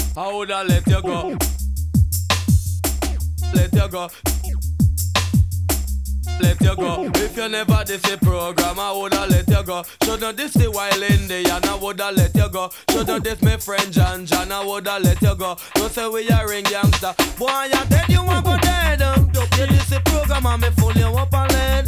I woulda let you go. Let you go. Let you go. If you never this the program, I woulda let you go. Shouldn't this the wild Indian, I woulda let you go. Shouldn't this my friend John, I woulda let you go. Don't say we a ring youngster. Boy, you dead, you want go dead. Yeah, this the program, and me full you up and lead.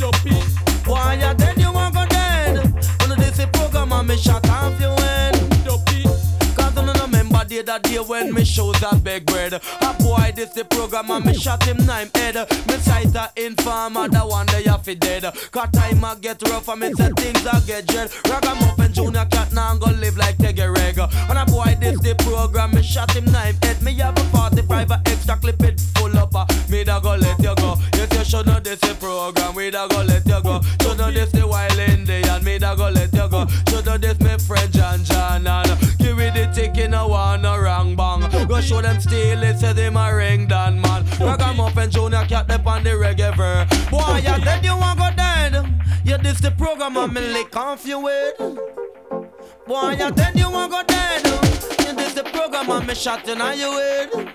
Boy, you dead, you want go dead. When this the program, and me shot off your head. Cause I don't remember that day when me shows a big bread. A boy this the program and me shot him 9 head. Me cite a informer, the one day you fi dead. Cause time I get rough and me say things I get dread. Ragamuffin Junior Cat now go live like Teggy Reg. And a boy this the program, me shot him 9 head. Me have a 45 a extra clip it full up. Me da go let you go. Yes you should know this the program, we da go let you go. Should know this the wild Indian, me da go let you go. Should know this my friend John and give me the ticket, no one no wrong bang. Go show them steal it, say them a ring down man. Ragamuffin Junior Cat up on the reggae ver. Boy, you dead, you want go dead. Yeah, this the program and me lick off you with. Boy, you dead, you want go dead. Yeah, this the program and me shotting on you with.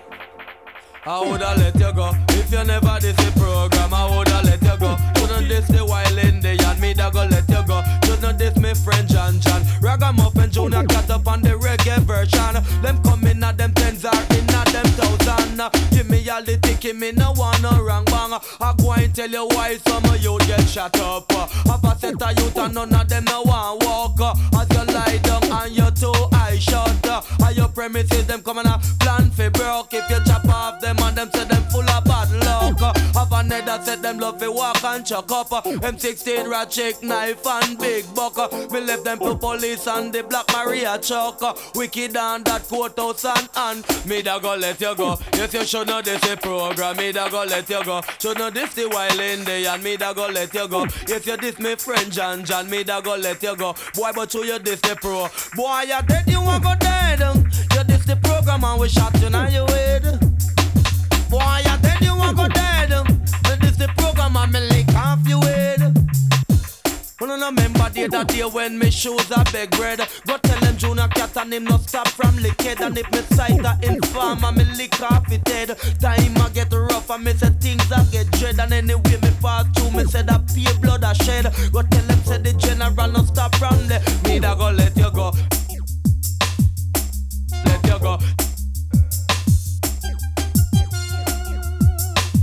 I woulda let you go. If you never this the program, I woulda let you go. Shouldn't this the wild Indian, me da go let you go. Shouldn't this my friend John. Ragamuffin Junior Cat up on the reggae version. Them come in at them tens or in at them thousand. Give me all the ticket, me no want no wrong bang. I go and tell you why some of you get shut up. Have a set of youth and none of them no want walk. As you lie down and your 2 eyes shut. And your premises them coming a plan for broke. If you chop off them and them say them full of bad luck. Have a net that said them love to walk and chuck up. M16 rat chick knife and big buck. Me left them to police and the Black Maria chuck. Wicked and that courthouse and me da go let you go. Yes you should know this the program, me da go let you go. Should know this the wild Indian, me da go let you go. Yes you this me friend John, me da go let you go. Boy but you this the pro. Boy you dead, you want go dead. You this the program and we shot you now you head. Boy you dead, you want go dead. You this the program and me lick off your head. Well, I remember that day when me shoes a big bread. Go tell them Junior Cat and him not stop from liquid. And if me sight a informer, me lick off it head. Time I get rough and me say things I get dread. And anyway me pass through, me say that pure blood I shed. Go tell them